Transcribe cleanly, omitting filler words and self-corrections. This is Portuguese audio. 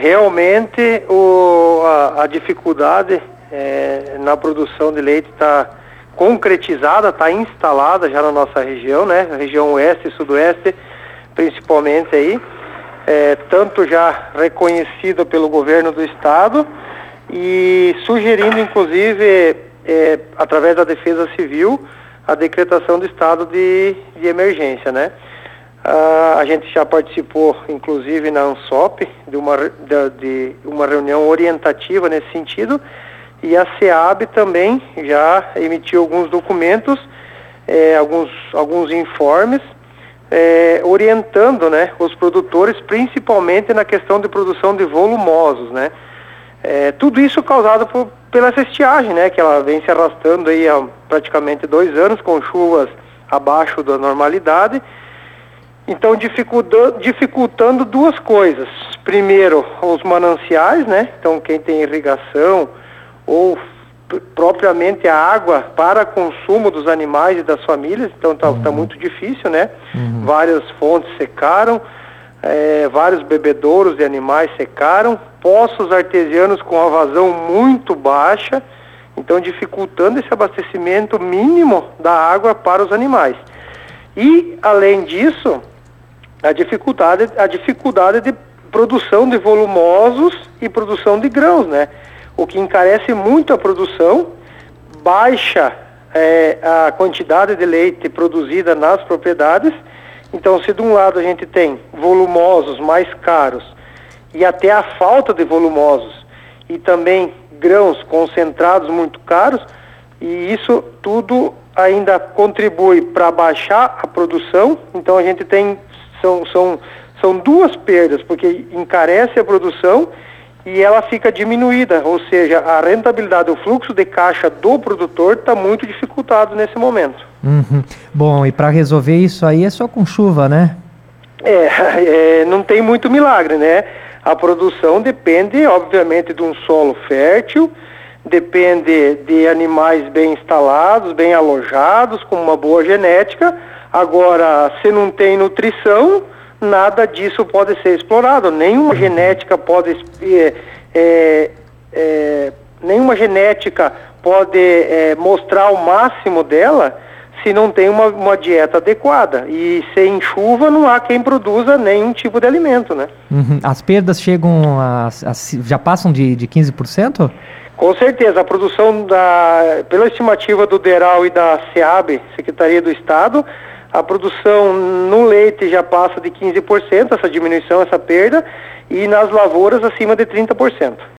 Realmente a dificuldade na produção de leite está concretizada, está instalada já na nossa região, né? Região oeste e sudoeste, principalmente aí, tanto já reconhecida pelo governo do estado e sugerindo, inclusive, através da Defesa Civil, a decretação do estado de emergência, né? A gente já participou, inclusive, na ANSOP, de uma reunião orientativa nesse sentido, e a SEAB também já emitiu alguns documentos, alguns informes, orientando, né, os produtores, principalmente na questão de produção de volumosos, né? Tudo isso causado pela essa estiagem, né, que ela vem se arrastando aí há praticamente 2 anos, com chuvas abaixo da normalidade. Então, dificultando duas coisas. Primeiro, os mananciais, né? Então, quem tem irrigação ou propriamente a água para consumo dos animais e das famílias, então tá muito difícil, né? Várias fontes secaram, vários bebedouros de animais secaram, poços artesianos com a vazão muito baixa, então dificultando esse abastecimento mínimo da água para os animais. E, além disso, a dificuldade de produção de volumosos e produção de grãos, né? O que encarece muito a produção, baixa a quantidade de leite produzida nas propriedades. Então, se de um lado a gente tem volumosos mais caros e até a falta de volumosos e também grãos concentrados muito caros, e isso tudo ainda contribui para baixar a produção. Então a gente tem são duas perdas, porque encarece a produção e ela fica diminuída, ou seja, a rentabilidade, o fluxo de caixa do produtor está muito dificultado nesse momento. Bom, e para resolver isso aí é só com chuva, né? Não tem muito milagre, né? A produção depende, obviamente, de um solo fértil, depende de animais bem instalados, bem alojados, com uma boa genética. Agora, se não tem nutrição, nada disso pode ser explorado. Nenhuma genética pode mostrar o máximo dela se não tem uma dieta adequada. E sem chuva não há quem produza nenhum tipo de alimento, né? As perdas chegam já passam de 15%? Com certeza, a produção, pela estimativa do DERAL e da SEAB, Secretaria do Estado, a produção no leite já passa de 15%, essa diminuição, essa perda, e nas lavouras acima de 30%.